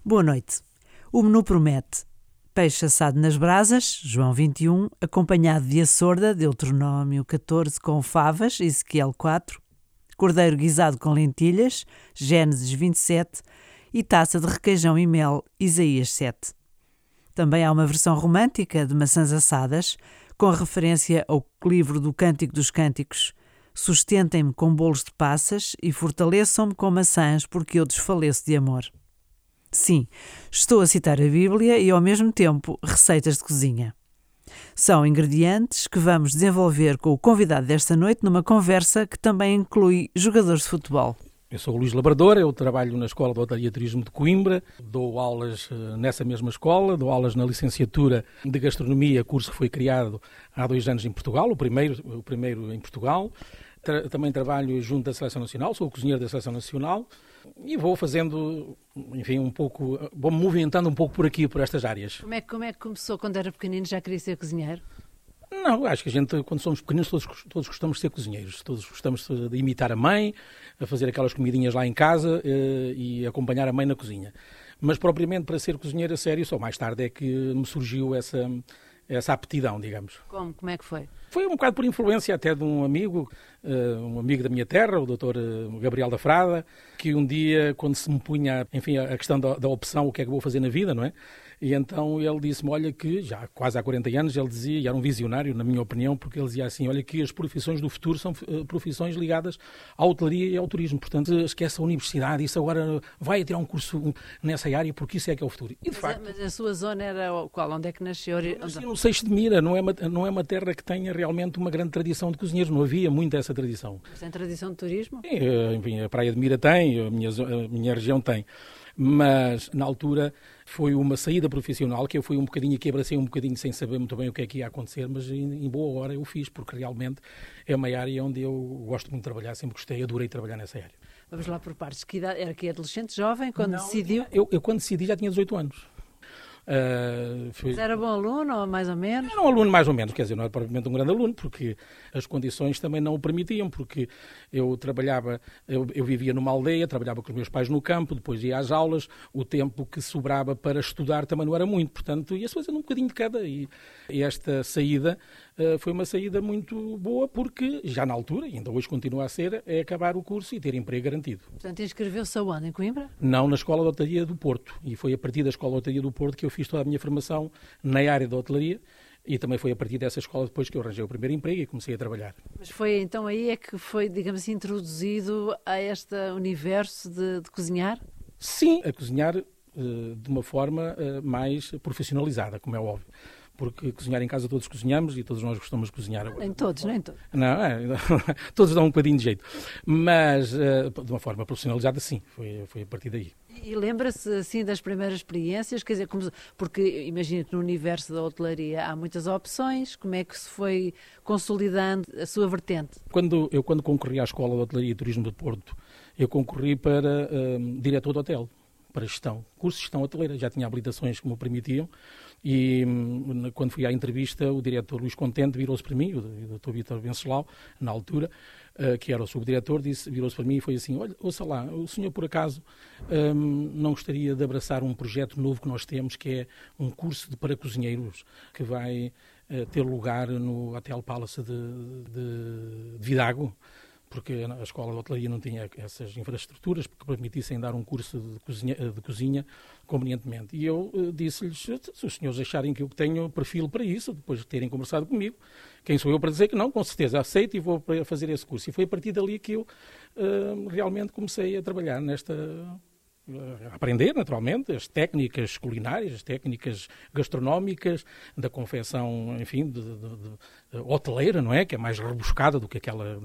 Boa noite. O menu promete peixe assado nas brasas, João 21, acompanhado de açorda, Deuteronômio 14, com favas, Ezequiel 4, cordeiro guisado com lentilhas, Gênesis 27, e taça de requeijão e mel, Isaías 7. Também há uma versão romântica de maçãs assadas, com referência ao livro do Cântico dos Cânticos. Sustentem-me com bolos de passas e fortaleçam-me com maçãs, porque eu desfaleço de amor. Sim, estou a citar a Bíblia e, ao mesmo tempo, receitas de cozinha. São ingredientes que vamos desenvolver com o convidado desta noite numa conversa que também inclui jogadores de futebol. Eu sou o Luís Labrador, eu trabalho na Escola de Hotelaria e Turismo de Coimbra, dou aulas nessa mesma escola, dou aulas na licenciatura de Gastronomia, curso que foi criado há 2 anos em Portugal, o primeiro em Portugal. Também trabalho junto da Seleção Nacional, sou o cozinheiro da Seleção Nacional e vou fazendo, enfim, vou me movimentando um pouco por aqui, por estas áreas. Como é que começou quando era pequenino? Já queria ser cozinheiro? Não, acho que a gente, quando somos pequeninos, todos gostamos de ser cozinheiros. Todos gostamos de imitar a mãe, a fazer aquelas comidinhas lá em casa e acompanhar a mãe na cozinha. Mas, propriamente, para ser cozinheiro a sério, só mais tarde é que me surgiu essa aptidão, digamos. Como é que foi? Foi um bocado por influência até de um amigo da minha terra, o Dr. Gabriel da Frada, que um dia, quando se me punha, enfim, a questão da opção, o que é que vou fazer na vida, não é? E então ele disse-me, olha que, já quase há 40 anos, ele dizia, e era um visionário, na minha opinião, porque ele dizia assim, olha que as profissões do futuro são profissões ligadas à hotelaria e ao turismo. Portanto, esquece a universidade, isso agora vai tirar um curso nessa área, porque isso é que é o futuro. E, de facto, mas a sua zona era qual? Onde é que nasceu? No Seixo de Mira, não é uma terra que tenha realmente uma grande tradição de cozinheiros, não havia muito essa tradição. Mas tem tradição de turismo? Enfim, a Praia de Mira tem, a minha região tem. Mas, na altura, foi uma saída profissional que eu fui um bocadinho, que abracei um bocadinho sem saber muito bem o que é que ia acontecer, mas em boa hora eu fiz, porque realmente é uma área onde eu gosto muito de trabalhar, sempre gostei, adorei trabalhar nessa área. Vamos lá por partes. Que idade? Era que adolescente, jovem, quando decidiu? Eu quando decidi já tinha 18 anos. Mas era bom aluno, ou mais ou menos? Era um aluno mais ou menos, quer dizer, não era propriamente um grande aluno, porque as condições também não o permitiam, porque eu trabalhava, eu vivia numa aldeia, trabalhava com os meus pais no campo, depois ia às aulas, o tempo que sobrava para estudar também não era muito, portanto ia-se fazendo um bocadinho de cada, e esta saída foi uma saída muito boa, porque já na altura, e ainda hoje continua a ser, é acabar o curso e ter emprego garantido. Portanto, inscreveu-se aonde? Em Coimbra? Não, na Escola de Hotelaria do Porto, e foi a partir da Escola de Hotelaria do Porto que eu fiz toda a minha formação na área da hotelaria, e também foi a partir dessa escola depois que eu arranjei o primeiro emprego e comecei a trabalhar. Mas foi então aí é que foi, digamos assim, introduzido a este universo de cozinhar? Sim, a cozinhar de uma forma mais profissionalizada, como é óbvio. Porque cozinhar em casa todos cozinhamos e todos nós gostamos de cozinhar. Nem todos. Não, todos dão um bocadinho de jeito. Mas de uma forma profissionalizada, sim, foi a partir daí. E lembra-se assim das primeiras experiências? Quer dizer, porque imagino que no universo da hotelaria há muitas opções, como é que se foi consolidando a sua vertente? Quando concorri à Escola de Hotelaria e Turismo de Porto, eu concorri para diretor de hotel, para gestão, curso de gestão hoteleira, já tinha habilitações que me permitiam. E quando fui à entrevista, o diretor Luís Contente virou-se para mim, o Dr. Vítor Venceslau, na altura, que era o subdiretor, virou-se para mim e foi assim, olha, ouça lá, o senhor por acaso não gostaria de abraçar um projeto novo que nós temos, que é um curso para cozinheiros, que vai ter lugar no Hotel Palace de Vidago, porque a Escola de Hotelaria não tinha essas infraestruturas que permitissem dar um curso de cozinha convenientemente. E eu disse-lhes, se os senhores acharem que eu tenho perfil para isso, depois de terem conversado comigo, quem sou eu para dizer que não? Com certeza, aceito e vou fazer esse curso. E foi a partir dali que eu realmente comecei a trabalhar a aprender, naturalmente, as técnicas culinárias, as técnicas gastronómicas, da confecção, enfim, de hoteleira, não é? Que é mais rebuscada do que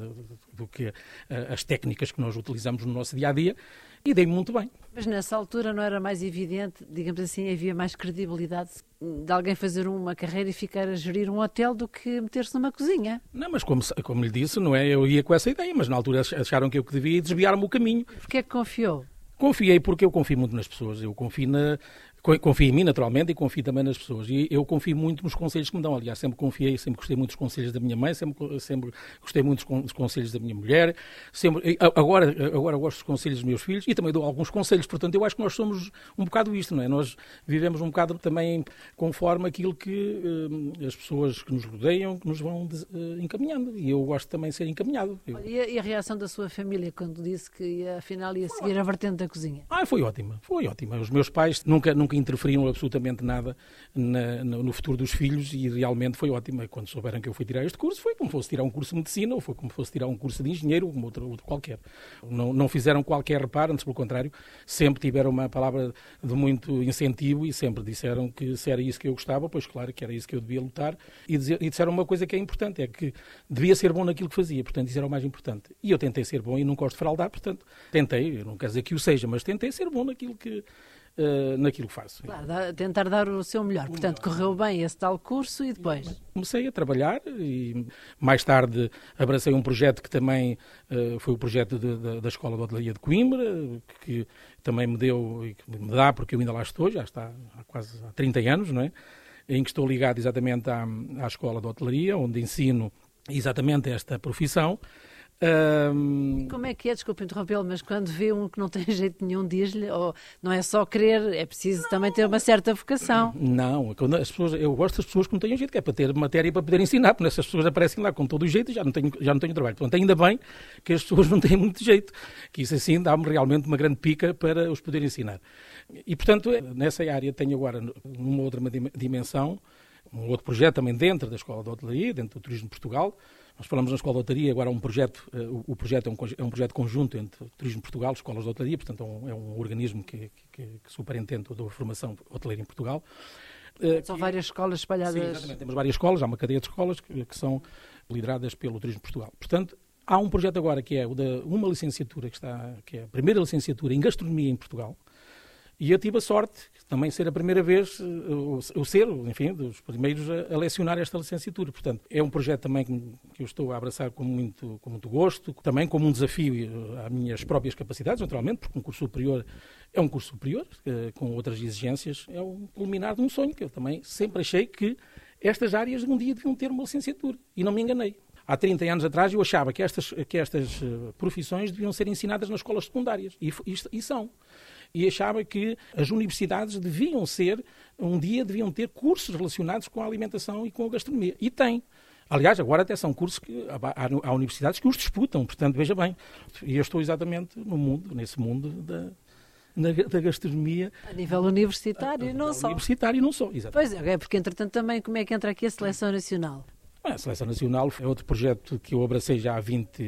as técnicas que nós utilizamos no nosso dia-a-dia, e dei-me muito bem. Mas nessa altura não era mais evidente, digamos assim, havia mais credibilidade de alguém fazer uma carreira e ficar a gerir um hotel do que meter-se numa cozinha? Não, mas como lhe disse, não é? Eu ia com essa ideia, mas na altura acharam que eu devia desviar-me o caminho. Porquê é que confiou? Confiei porque eu confio muito nas pessoas, confio em mim, naturalmente, e confio também nas pessoas. E eu confio muito nos conselhos que me dão. Aliás, sempre gostei muito dos conselhos da minha mãe, sempre gostei muito dos conselhos da minha mulher. Agora gosto dos conselhos dos meus filhos e também dou alguns conselhos. Portanto, eu acho que nós somos um bocado isto, não é? Nós vivemos um bocado também conforme aquilo que as pessoas que nos rodeiam, que nos vão encaminhando. E eu gosto também de ser encaminhado. E a reação da sua família quando disse que afinal ia seguir a vertente da cozinha? Foi ótima. Os meus pais nunca interferiram absolutamente nada no futuro dos filhos e realmente foi ótima. Quando souberam que eu fui tirar este curso, foi como fosse tirar um curso de medicina ou foi como fosse tirar um curso de engenheiro ou como outro qualquer. Não fizeram qualquer reparo, antes pelo contrário, sempre tiveram uma palavra de muito incentivo e sempre disseram que se era isso que eu gostava, pois claro que era isso que eu devia lutar e disseram uma coisa que é importante, é que devia ser bom naquilo que fazia, portanto isso era o mais importante. E eu tentei ser bom e não gosto de fraldar, portanto tentei, eu não quero dizer que o seja, mas tentei ser bom naquilo que faço. Claro, tentar dar o seu melhor. Portanto, correu bem esse tal curso e depois? Comecei a trabalhar e mais tarde abracei um projeto que também foi o projeto da Escola de Hotelaria de Coimbra, que também me deu e que me dá, porque eu ainda lá estou, já está há quase 30 anos, não é? Em que estou ligado exatamente à Escola de Hotelaria, onde ensino exatamente esta profissão. Como é que é, desculpe interrompê-lo, mas quando vê um que não tem jeito nenhum, diz-lhe, ou não é só querer, é preciso também ter uma certa vocação. Não, eu gosto das pessoas que não têm jeito, que é para ter matéria para poder ensinar, porque essas pessoas aparecem lá com todo o jeito e já não tenho trabalho. Portanto, ainda bem que as pessoas não têm muito jeito, que isso assim dá-me realmente uma grande pica para os poder ensinar. E, portanto, nessa área tenho agora, numa outra dimensão, um outro projeto também dentro da Escola de Hotelaria, dentro do Turismo de Portugal. Nós falamos na Escola de Hotelaria, agora o projeto é um projeto conjunto entre o Turismo de Portugal e as Escolas de Hotelaria, portanto é um organismo que superintende toda a formação hoteleira em Portugal. São várias escolas espalhadas. Sim, exatamente. Temos várias escolas, há uma cadeia de escolas que são lideradas pelo Turismo de Portugal. Portanto, há um projeto agora que é uma licenciatura, que é a primeira licenciatura em Gastronomia em Portugal. E eu tive a sorte de também ser a primeira vez, enfim, dos primeiros a lecionar esta licenciatura. Portanto, é um projeto também que eu estou a abraçar com muito gosto, também como um desafio às minhas próprias capacidades, naturalmente, porque um curso superior é um curso superior, com outras exigências, é um culminar de um sonho, que eu também sempre achei que estas áreas um dia deviam ter uma licenciatura, e não me enganei. Há 30 anos atrás eu achava que estas profissões deviam ser ensinadas nas escolas secundárias, e são. E achava que as universidades deviam ter cursos relacionados com a alimentação e com a gastronomia. E tem. Aliás, agora até são cursos que há universidades que os disputam, portanto, veja bem. E eu estou exatamente nesse mundo da gastronomia. A nível universitário e não só. Universitário e não só, exatamente. Pois é, porque entretanto também como é que entra aqui a Seleção Nacional? A Seleção Nacional é outro projeto que eu abracei já há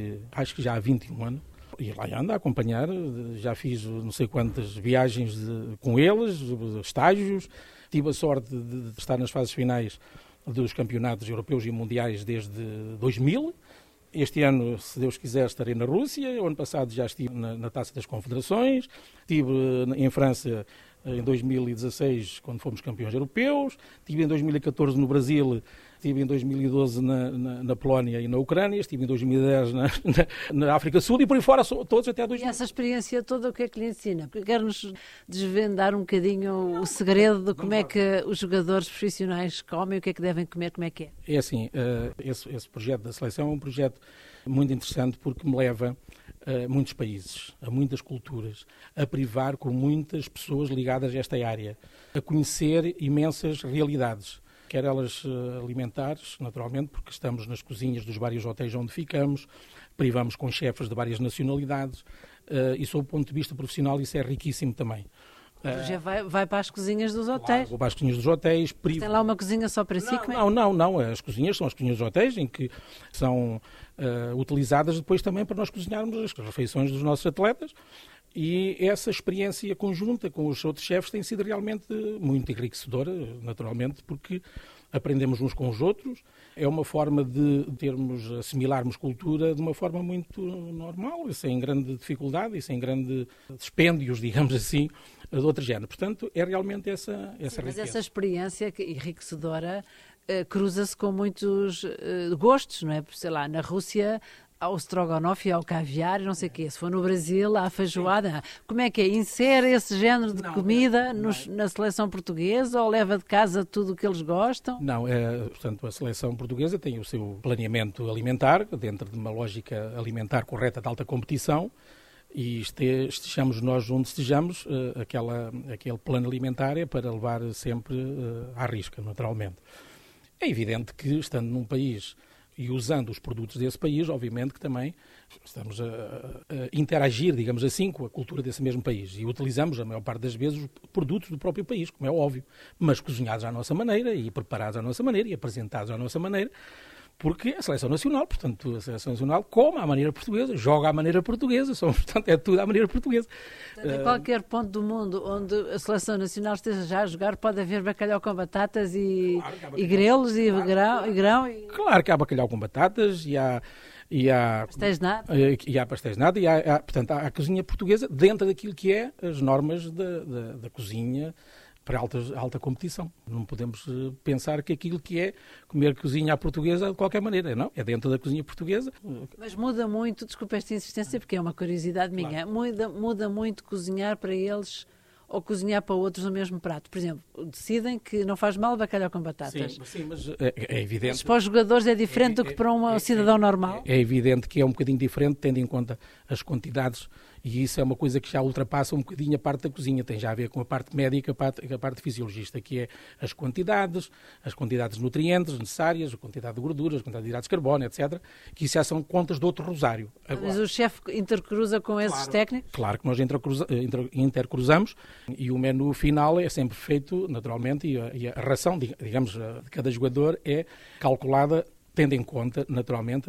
21 anos. E lá ando a acompanhar, já fiz não sei quantas viagens com eles, estágios, tive a sorte de estar nas fases finais dos campeonatos europeus e mundiais desde 2000. Este ano, se Deus quiser, estarei na Rússia. O ano passado já estive na Taça das Confederações, estive em França em 2016, quando fomos campeões europeus, estive em 2014 no Brasil, estive em 2012 na Polónia e na Ucrânia, estive em 2010 na África do Sul e por aí fora todos até 2000. E essa experiência toda o que é que lhe ensina? Porque quer-nos desvendar um bocadinho o segredo de como é que os jogadores profissionais comem, o que é que devem comer, como é que é? É assim, esse projeto da seleção é um projeto muito interessante porque me leva a muitos países, a muitas culturas, a privar com muitas pessoas ligadas a esta área, a conhecer imensas realidades, quer elas alimentares, naturalmente, porque estamos nas cozinhas dos vários hotéis onde ficamos, privamos com chefes de várias nacionalidades e, sob o ponto de vista profissional, isso é riquíssimo também. Já vai para as cozinhas dos hotéis? Vou para as cozinhas dos hotéis. Tem lá uma cozinha só para si? Não. As cozinhas são as cozinhas dos hotéis em que são utilizadas depois também para nós cozinharmos as refeições dos nossos atletas. E essa experiência conjunta com os outros chefes tem sido realmente muito enriquecedora, naturalmente, porque aprendemos uns com os outros. É uma forma de assimilarmos cultura de uma forma muito normal, sem grande dificuldade e sem grande dispêndios, digamos assim, de outro género. Portanto, é realmente essa riqueza. Mas essa experiência enriquecedora cruza-se com muitos gostos, não é? Sei lá, na Rússia ao strogonoff e ao caviar e não sei o quê. Se for no Brasil, há a feijoada. Como é que é? Insere esse género de comida na seleção portuguesa ou leva de casa tudo o que eles gostam? Não, portanto, a seleção portuguesa tem o seu planeamento alimentar, dentro de uma lógica alimentar correta de alta competição, e estejamos nós onde estejamos, aquele plano alimentar é para levar sempre à risca, naturalmente. É evidente que, estando num país e usando os produtos desse país, obviamente que também estamos a interagir, digamos assim, com a cultura desse mesmo país. E utilizamos, a maior parte das vezes, os produtos do próprio país, como é óbvio, mas cozinhados à nossa maneira e preparados à nossa maneira e apresentados à nossa maneira, porque a Seleção Nacional, portanto, a Seleção Nacional come à maneira portuguesa, joga à maneira portuguesa, portanto, é tudo à maneira portuguesa. Em qualquer ponto do mundo onde a Seleção Nacional esteja já a jogar, pode haver bacalhau com batatas e grelos e grão. Claro que há bacalhau com batatas e há pastéis de nata. E há pastéis de nata portanto, há a cozinha portuguesa dentro daquilo que é as normas da cozinha para alta competição. Não podemos pensar que aquilo que é comer cozinha à portuguesa de qualquer maneira, não. É dentro da cozinha portuguesa. Mas muda muito, desculpa esta insistência, porque é uma curiosidade minha, muda muito cozinhar para eles ou cozinhar para outros no mesmo prato. Por exemplo, decidem que não faz mal bacalhau com batatas. Sim, mas é evidente. Mas para os jogadores é diferente do que para um cidadão normal? É evidente que é um bocadinho diferente, tendo em conta as quantidades, e isso é uma coisa que já ultrapassa um bocadinho a parte da cozinha. Tem já a ver com a parte médica, a parte fisiologista, que é as quantidades de nutrientes necessárias, a quantidade de gorduras, a quantidade de hidratos de carbono, etc., que isso já são contas de outro rosário. Agora, mas o chefe intercruza com esses técnicos? Claro que nós intercruzamos, e o menu final é sempre feito, naturalmente, e a ração, digamos, de cada jogador é calculada tendo em conta, naturalmente,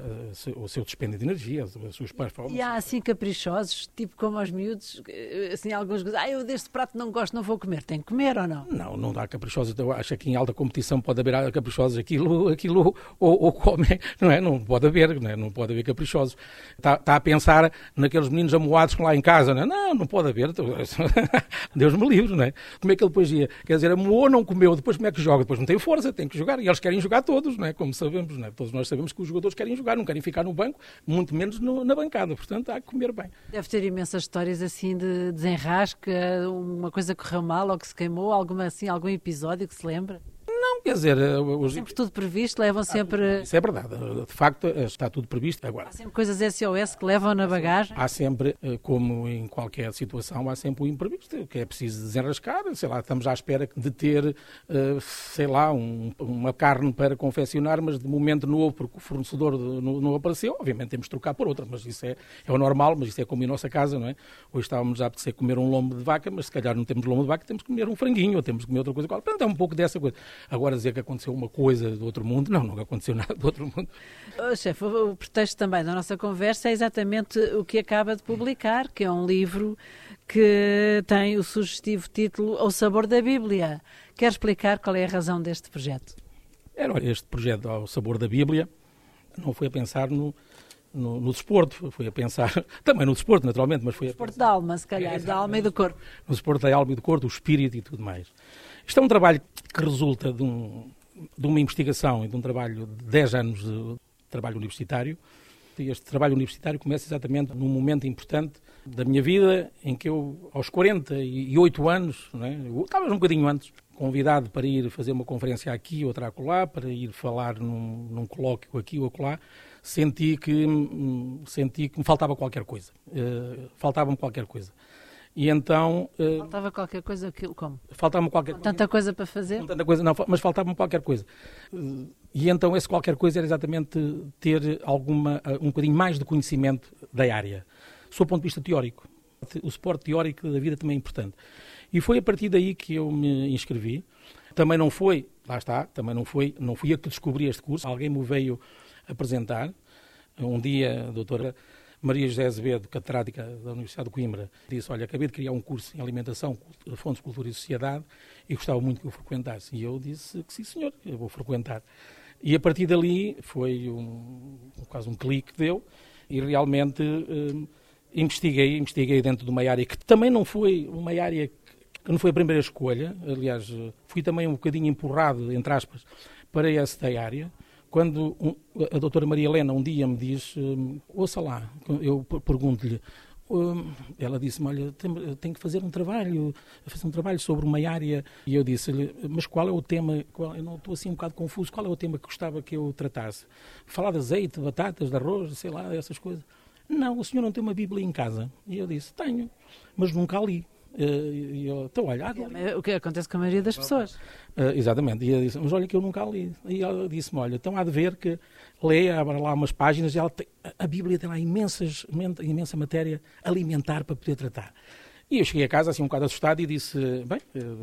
o seu dispêndio de energia, as suas performances. E há assim caprichosos, tipo como aos miúdos, assim alguns dizem, eu deste prato não gosto, não vou comer. Tem que comer ou não? Não dá caprichosos. Eu acho que em alta competição pode haver caprichosos, aquilo ou comem, não é? Não pode haver, não pode haver caprichosos. Está a pensar naqueles meninos amoados que lá em casa, não é? Não pode haver. Deus me livre, não é? Como é que ele depois ia? Quer dizer, amoou, não comeu, depois como é que joga? Depois não tem força, tem que jogar. E eles querem jogar todos, não é? Como sabemos. Não é? Todos nós sabemos que os jogadores querem jogar, não querem ficar no banco, muito menos na bancada, portanto há que comer bem. Deve ter imensas histórias assim de desenrasca, uma coisa correu mal ou que se queimou, algum episódio que se lembra? Não, quer dizer... Sempre tudo previsto, levam sempre... Isso é verdade, de facto está tudo previsto. Agora, há sempre coisas SOS que levam na bagagem? Há sempre, como em qualquer situação, há sempre o imprevisto, que é preciso desenrascar, sei lá, estamos à espera de ter, sei lá, uma carne para confeccionar, mas de momento não houve porque o fornecedor não apareceu, obviamente temos de trocar por outra, mas isso é o normal, mas isso é como em nossa casa, não é? Hoje estávamos a apetecer comer um lombo de vaca, mas se calhar não temos lombo de vaca, temos que comer um franguinho, ou temos que comer outra coisa. Portanto, é um pouco dessa coisa. Agora dizer que aconteceu uma coisa do outro mundo, não aconteceu nada do outro mundo. Chefe, o pretexto também da nossa conversa é exatamente o que acaba de publicar, que é um livro que tem o sugestivo título Ao Sabor da Bíblia. Quer explicar qual é a razão deste projeto? Este projeto Ao Sabor da Bíblia não foi a pensar no desporto, foi a pensar, também no desporto naturalmente, mas foi a desporto da alma, se calhar, da alma e do corpo. No desporto da alma e do corpo, do espírito e tudo mais. Isto é um trabalho que resulta de uma investigação e de um trabalho de 10 anos de trabalho universitário. E este trabalho universitário começa exatamente num momento importante da minha vida, em que eu, aos 48 anos, não é? Talvez um bocadinho antes, convidado para ir fazer uma conferência aqui, outra acolá, para ir falar num colóquio aqui ou acolá, senti que me faltava qualquer coisa. Faltava-me qualquer coisa. E então... faltava qualquer coisa, como? Faltava-me qualquer coisa. Tanta coisa para fazer? Tanta coisa, não, mas faltava-me qualquer coisa. E então esse qualquer coisa era exatamente ter um bocadinho mais de conhecimento da área, sob o ponto de vista teórico. O suporte teórico da vida também é importante. E foi a partir daí que eu me inscrevi. Também não fui eu que descobri este curso. Alguém me veio apresentar. Um dia, a doutora Maria José Azevedo, catedrática da Universidade de Coimbra, disse, olha, acabei de criar um curso em alimentação, fontes, cultura e sociedade, e gostava muito que eu frequentasse. E eu disse que sim, senhor, eu vou frequentar. E a partir dali foi quase um clique que deu, e realmente investiguei dentro de uma área que também não foi uma área que não foi a primeira escolha. Aliás, fui também um bocadinho empurrado, entre aspas, para esta área, Quando a doutora Maria Helena um dia me diz, ouça lá, eu pergunto-lhe, ela disse-me, olha, tenho que fazer um trabalho sobre uma área, e eu disse-lhe, mas qual é o tema, eu não estou assim um bocado confuso, qual é o tema que gostava que eu tratasse? Falar de azeite, de batatas, de arroz, sei lá, essas coisas. Não, o senhor não tem uma Bíblia em casa? E eu disse, tenho, mas nunca a li. E eu, então, olha, o que acontece com a maioria das pessoas. Exatamente. E eu disse, mas olha que eu nunca a li. E ela disse-me, olha, então há de ver que leia, abra lá umas páginas, e a Bíblia tem lá imensa matéria alimentar para poder tratar. E eu cheguei a casa assim um bocado assustado e disse, bem,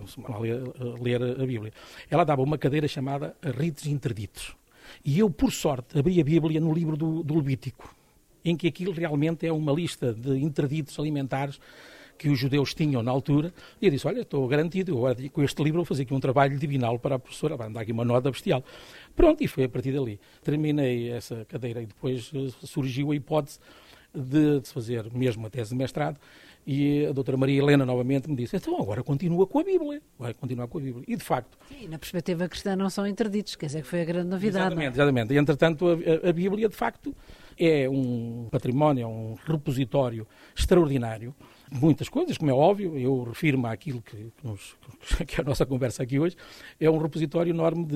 ler a Bíblia. Ela dava uma cadeira chamada Ritos Interditos. E eu, por sorte, abri a Bíblia no livro do Levítico, em que aquilo realmente é uma lista de interditos alimentares que os judeus tinham na altura, e eu disse, olha, estou garantido, agora com este livro vou fazer aqui um trabalho divinal para a professora, vai dar aqui uma nota bestial. Pronto, e foi a partir dali. Terminei essa cadeira e depois surgiu a hipótese de fazer mesmo uma tese de mestrado, e a doutora Maria Helena novamente me disse, então agora continua com a Bíblia, vai continuar com a Bíblia. E de facto... Sim, na perspectiva cristã não são interditos, quer dizer que foi a grande novidade. Exatamente. E entretanto a Bíblia de facto é um património, é um repositório extraordinário, muitas coisas, como é óbvio, eu refiro-me àquilo que é a nossa conversa aqui hoje, é um repositório enorme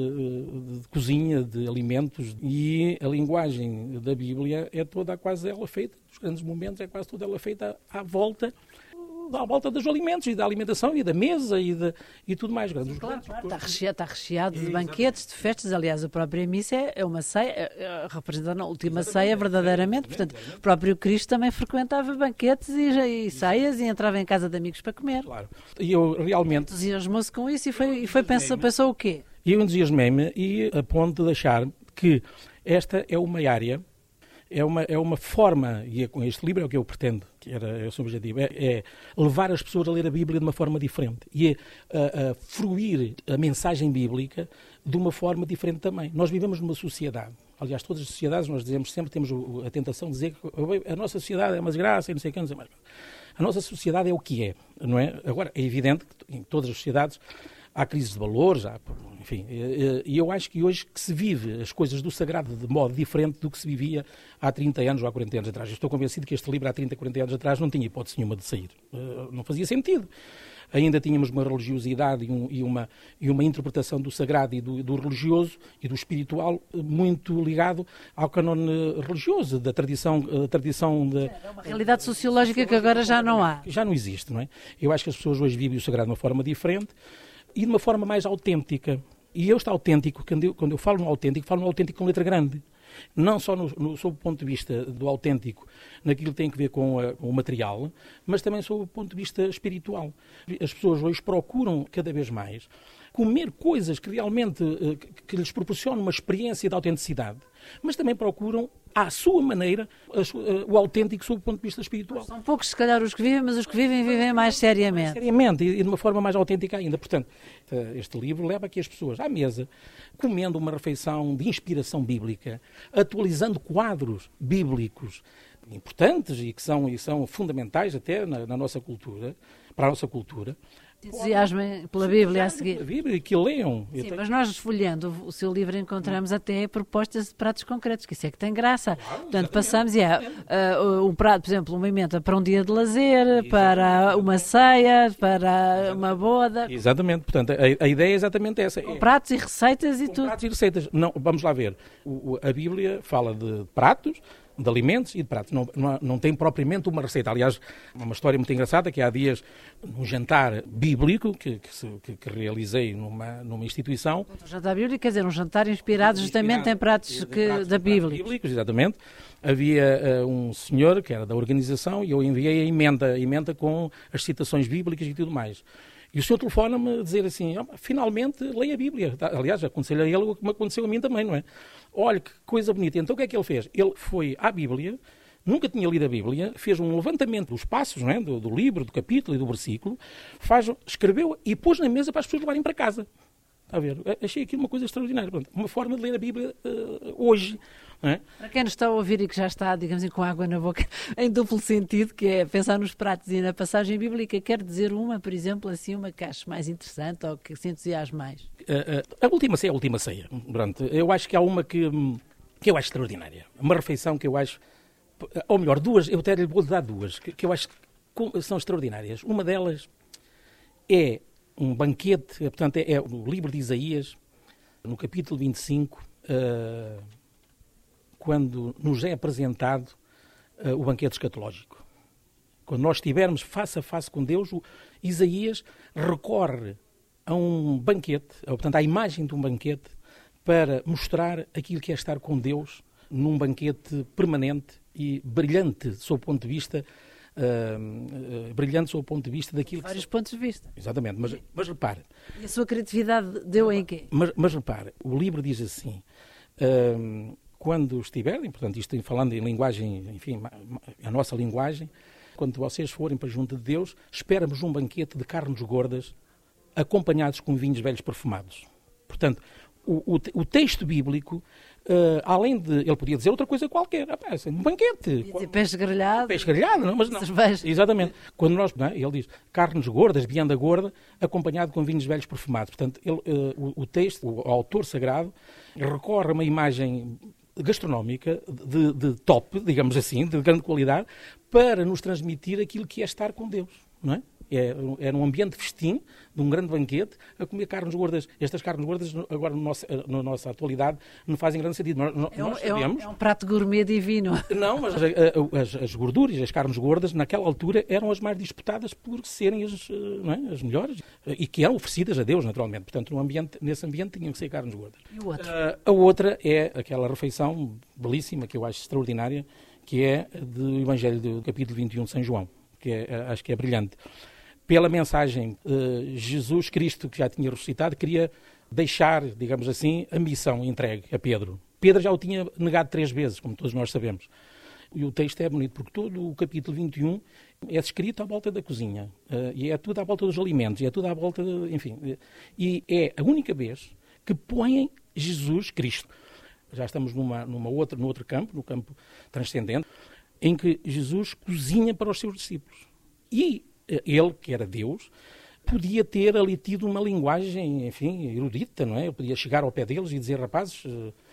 de cozinha, de alimentos, e a linguagem da Bíblia é toda quase ela feita, dos grandes momentos, é quase toda ela feita à volta dos alimentos e da alimentação e da mesa e tudo mais. Sim, claro, está recheado de banquetes, de festas. Aliás, a própria missa é uma ceia, representando a última ceia verdadeiramente. Portanto, o próprio Cristo também frequentava banquetes e ceias e entrava em casa de amigos para comer. Claro. E eu realmente... entusiasmou-se com isso e pensou o quê? E eu entusiasmei-me e a ponto de achar que esta é uma área, é uma forma, e com este livro é o que eu pretendo, que era o seu objetivo, é levar as pessoas a ler a Bíblia de uma forma diferente e a fruir a mensagem bíblica de uma forma diferente também. Nós vivemos numa sociedade, aliás, todas as sociedades, nós dizemos sempre, temos a tentação de dizer que a nossa sociedade é uma desgraça e não sei o que, não sei mais. A nossa sociedade é o que é, não é? Agora, é evidente que em todas as sociedades há crises de valores, enfim, e eu acho que hoje que se vive as coisas do sagrado de modo diferente do que se vivia há 30 anos ou há 40 anos atrás. Eu estou convencido que este livro há 30, 40 anos atrás não tinha hipótese nenhuma de sair. Não fazia sentido. Ainda tínhamos uma religiosidade e uma interpretação do sagrado e do religioso e do espiritual muito ligado ao canone religioso, da tradição É uma realidade sociológica que agora já não há. Já não existe, não é? Eu acho que as pessoas hoje vivem o sagrado de uma forma diferente e de uma forma mais autêntica. E este autêntico, quando eu falo no autêntico com letra grande. Não só sob o ponto de vista do autêntico, naquilo que tem a ver com o material, mas também sob o ponto de vista espiritual. As pessoas hoje procuram cada vez mais comer coisas que realmente que lhes proporcionam uma experiência de autenticidade, mas também procuram, à sua maneira, o autêntico sob o ponto de vista espiritual. São poucos, se calhar, os que vivem, mas os que vivem mais seriamente. Mais seriamente e de uma forma mais autêntica ainda. Portanto, este livro leva aqui as pessoas à mesa, comendo uma refeição de inspiração bíblica, atualizando quadros bíblicos importantes e que são fundamentais até na nossa cultura, para a nossa cultura. Entusiasmem pela Bíblia a seguir. Pela Bíblia, que leiam. Sim, mas nós, folheando o seu livro, encontramos até propostas de pratos concretos, que isso é que tem graça. Claro, portanto, passamos um prato, por exemplo, uma emenda para um dia de lazer, para uma ceia, para uma boda. Exatamente. Portanto, a ideia é exatamente essa. Com pratos e receitas e tudo. Pratos e receitas. Não, vamos lá ver. A Bíblia fala de pratos, de alimentos e de pratos. Não tem propriamente uma receita. Aliás, uma história muito engraçada que há dias, num jantar bíblico que realizei numa instituição. Um jantar bíblico, quer dizer, um jantar inspirado justamente em pratos da Bíblia. Bíblicos, exatamente. Havia um senhor que era da organização e eu enviei a emenda com as citações bíblicas e tudo mais. E o senhor telefona-me a dizer assim, finalmente leia a Bíblia. Aliás, aconteceu-lhe a ele o que me aconteceu a mim também, não é? Olha, que coisa bonita. Então o que é que ele fez? Ele foi à Bíblia, nunca tinha lido a Bíblia, fez um levantamento dos passos, não é? do livro, do capítulo e do versículo, escreveu e pôs na mesa para as pessoas levarem para casa. Está a ver? Achei aquilo uma coisa extraordinária. Portanto, uma forma de ler a Bíblia hoje. Não é? Para quem nos está a ouvir e que já está, digamos assim, com água na boca, em duplo sentido, que é pensar nos pratos e na passagem bíblica, quer dizer uma, por exemplo, assim, uma que ache mais interessante ou que se entusiasme mais? A última ceia é a última ceia. Pronto, eu acho que há uma que eu acho extraordinária. Uma refeição que eu acho, ou melhor, duas, eu até lhe vou dar duas, que eu acho que são extraordinárias. Uma delas é um banquete, portanto, é o livro de Isaías, no capítulo 25, quando nos é apresentado o banquete escatológico. Quando nós estivermos face a face com Deus, o Isaías recorre a um banquete, portanto, à imagem de um banquete, para mostrar aquilo que é estar com Deus num banquete permanente e brilhante, sob o ponto de vista daquilo Vários pontos de vista. Exatamente, mas repare. E a sua criatividade deu em quê? Mas repare, o livro diz assim, quando estiverem, portanto, isto falando em linguagem, enfim, a nossa linguagem, quando vocês forem para junto de Deus, esperamos um banquete de carnes gordas, acompanhados com vinhos velhos perfumados. Portanto, o texto bíblico, além de... Ele podia dizer outra coisa qualquer. Um banquete. Dizer peixe grelhado. Peixe grelhado, não, mas não. Cerveja. Exatamente. Quando nós... Não, ele diz carnes gordas, vianda gorda, acompanhado com vinhos velhos perfumados. Portanto, o texto, o autor sagrado, recorre a uma imagem gastronómica de top, digamos assim, de grande qualidade, para nos transmitir aquilo que é estar com Deus, não é? É num ambiente de festim, de um grande banquete, a comer carnes gordas. Estas carnes gordas, agora na nossa atualidade, não fazem grande sentido. Nós sabemos... É um prato gourmet divino. Não, mas as gorduras, as carnes gordas, naquela altura, eram as mais disputadas por serem as melhores e que eram oferecidas a Deus, naturalmente. Portanto, nesse ambiente tinham que ser carnes gordas. E o outro? A outra é aquela refeição belíssima, que eu acho extraordinária, que é do Evangelho do capítulo 21 de São João, que acho que é brilhante. Pela mensagem, Jesus Cristo, que já tinha ressuscitado, queria deixar, digamos assim, a missão entregue a Pedro. Pedro já o tinha negado 3 vezes, como todos nós sabemos. E o texto é bonito, porque todo o capítulo 21 é escrito à volta da cozinha. E é tudo à volta dos alimentos, e é tudo à volta, enfim. E é a única vez que põem Jesus Cristo. Já estamos num outro campo, no campo transcendente, em que Jesus cozinha para os seus discípulos. E ele, que era Deus, podia ter ali tido uma linguagem, enfim, erudita, não é? Ele podia chegar ao pé deles e dizer, rapazes,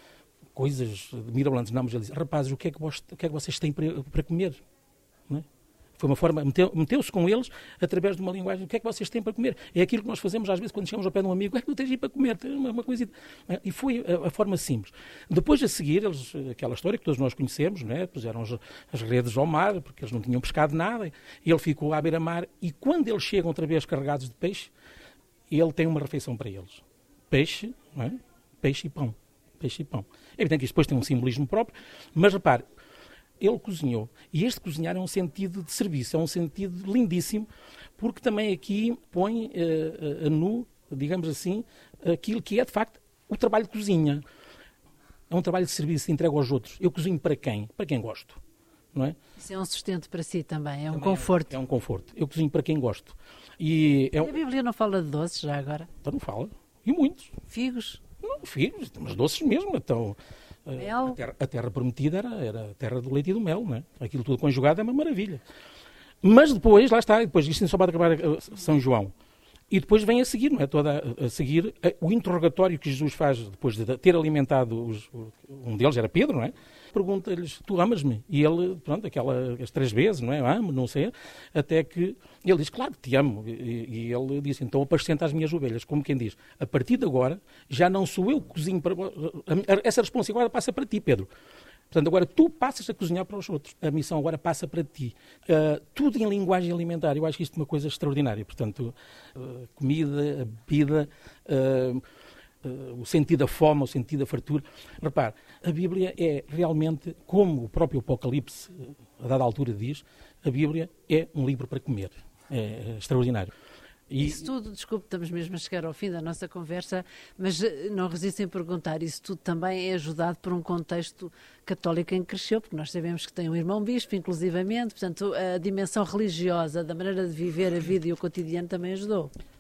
coisas mirabolantes. Não, mas ele diz, rapazes, o que é que vocês têm para comer? Não é? Foi uma forma, meteu-se com eles através de uma linguagem, o que é que vocês têm para comer? É aquilo que nós fazemos às vezes quando chegamos ao pé de um amigo, o que é que tu tens aí para comer? Uma coisa. E foi a forma simples. Depois a seguir, aquela história que todos nós conhecemos, não é? Puseram as redes ao mar, porque eles não tinham pescado nada, e ele ficou à beira-mar, e quando eles chegam outra vez carregados de peixe, ele tem uma refeição para eles. Peixe, não é? Peixe e pão. Peixe e pão. É evidente que isto depois tem um simbolismo próprio, mas repare, ele cozinhou. E este cozinhar é um sentido de serviço, é um sentido lindíssimo, porque também aqui põe a nu, digamos assim, aquilo que é, de facto, o trabalho de cozinha. É um trabalho de serviço entregue aos outros. Eu cozinho para quem? Para quem gosto. Não é? Isso é um sustento para si também, é um conforto. É um conforto. Eu cozinho para quem gosto. E a Bíblia não fala de doces já agora? Então não fala. E muitos. Figos? Não, figos, mas doces mesmo. Então... Mel? A terra prometida era a terra do leite e do mel, não é? Aquilo tudo conjugado é uma maravilha. Mas depois, lá está, depois isto só pode acabar São João. E depois vem a seguir, não é? A seguir o interrogatório que Jesus faz depois de ter alimentado um deles, era Pedro, não é? Pergunta-lhes, tu amas-me? E ele, pronto, as 3 vezes, não é? Amo, não sei, até que ele diz, claro que te amo. E ele disse, então apacenta as minhas ovelhas. Como quem diz, a partir de agora, já não sou eu que cozinho para... Essa responsabilidade passa para ti, Pedro. Portanto, agora tu passas a cozinhar para os outros. A missão agora passa para ti. Tudo em linguagem alimentar. Eu acho que isto é uma coisa extraordinária. Portanto, comida, a bebida, o sentido da fome, o sentido da fartura. Repare, a Bíblia é realmente, como o próprio Apocalipse, a dada altura diz, a Bíblia é um livro para comer. É extraordinário. Isso tudo, desculpe, estamos mesmo a chegar ao fim da nossa conversa, mas não resisto em perguntar, isso tudo também é ajudado por um contexto católico em que cresceu, porque nós sabemos que tem um irmão bispo, inclusivamente, portanto, a dimensão religiosa, da maneira de viver a vida e o cotidiano também ajudou.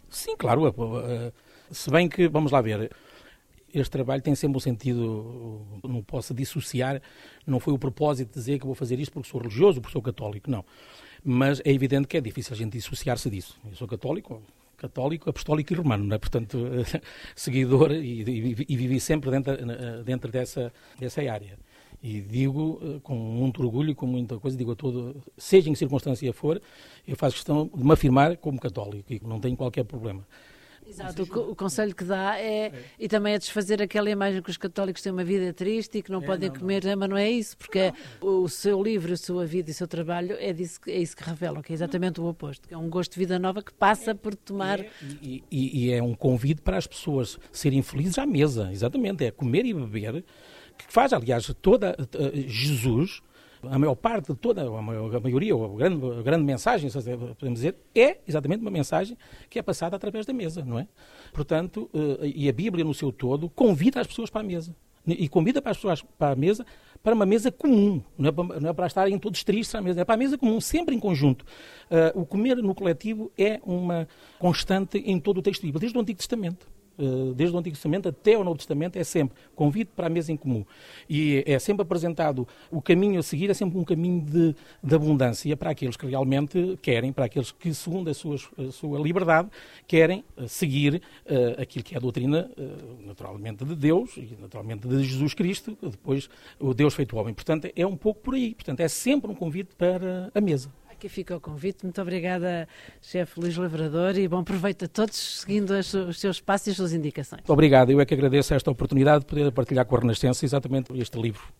Sim, claro. Se bem que, vamos lá ver, este trabalho tem sempre um sentido, não posso dissociar, não foi o propósito de dizer que vou fazer isto porque sou religioso, porque sou católico, não. Mas é evidente que é difícil a gente dissociar-se disso. Eu sou católico, apostólico e romano, não é? Portanto, seguidor e vivi sempre dentro dessa área. E digo com muito orgulho e com muita coisa, digo a todo, seja em que circunstância for, eu faço questão de me afirmar como católico e não tenho qualquer problema. Exato, o conselho que dá e também é desfazer aquela imagem que os católicos têm uma vida triste e que não podem comer, mas não é isso, porque o seu livro, a sua vida e o seu trabalho é isso que revelam, que é exatamente o oposto, que é um gosto de vida nova que passa por tomar... E é um convite para as pessoas serem felizes à mesa, exatamente, é comer e beber, que faz, aliás, Jesus... A maior parte de toda, a maioria, a grande mensagem, podemos dizer, é exatamente uma mensagem que é passada através da mesa, não é? Portanto, e a Bíblia no seu todo convida as pessoas para a mesa. E convida as pessoas para a mesa, para uma mesa comum, não é para estarem todos tristes à mesa, é para a mesa comum, sempre em conjunto. O comer no coletivo é uma constante em todo o texto bíblico, desde o Antigo Testamento. Desde o Antigo Testamento até o Novo Testamento, é sempre convite para a mesa em comum. E é sempre apresentado o caminho a seguir, é sempre um caminho de abundância para aqueles que realmente querem, para aqueles que, segundo a sua liberdade, querem seguir aquilo que é a doutrina, naturalmente, de Deus e naturalmente de Jesus Cristo, depois o Deus feito homem. Portanto, é um pouco por aí. Portanto, é sempre um convite para a mesa. Aqui fica o convite. Muito obrigada, chefe Luís Lavrador, e bom proveito a todos, seguindo os seus passos e as suas indicações. Obrigado. Eu é que agradeço esta oportunidade de poder partilhar com a Renascença exatamente este livro.